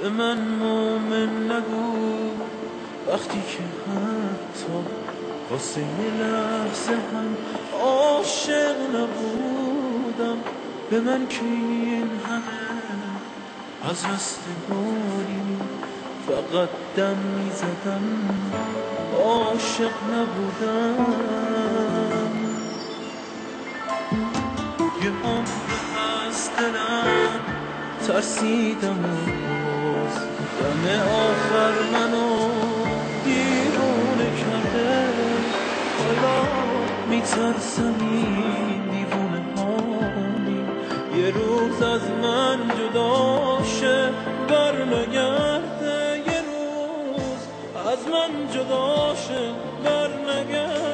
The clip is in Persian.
به من مومن نگو وقتی که حتی واسه یه لحظه هم عاشق نبودم. به من که این همه از رستگاری فقط دم میزدم عاشق نبودم. یه عمر از دلم ترسیدم و باز دم آخر منو دیوونه کرده. حالا میترسم این دیوونه هانی یه روز از من جدا شه بر نگرده. یه روز از من جدا شه بر نگرده.